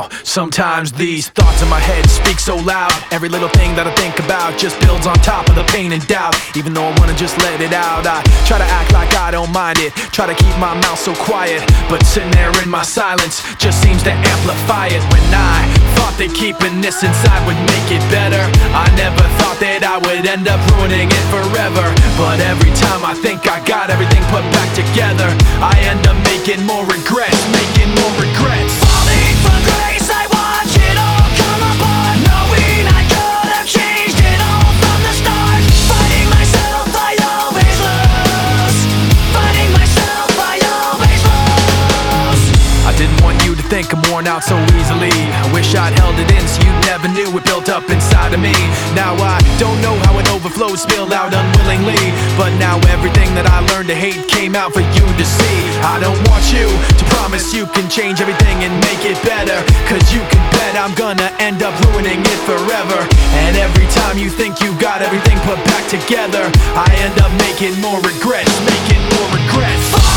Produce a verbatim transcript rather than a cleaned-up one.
now. Sometimes these thoughts in my head speak so loud. Every little thing that I think about just builds on top of the pain and doubt. Even though I wanna just let it out, I try to act like I don't mind it. Try to keep my mouth so quiet, but sitting there in my silence just seems to amplify it. When I thought that keeping this inside would make it better, I never thought that I would end up ruining it forever. But every time I think I got everything put back together, I end up making more regrets, making more regrets. Falling from grace, I watch it all come apart, knowing I could have changed it all from the start. Fighting myself, I always lose. Fighting myself, I always lose. I didn't want you to think I'm worn out so easily. I wish I'd held it in so you never knew it built up inside of me. Now I don't know how it overflowed, spilled out unwillingly, but now everything that I learned to hate came out for you to see. I don't want you to promise you can change everything and make it better, cause you can bet I'm gonna end up ruining it forever. And every time you think you got everything put back together, I end up making more regrets, making more regrets.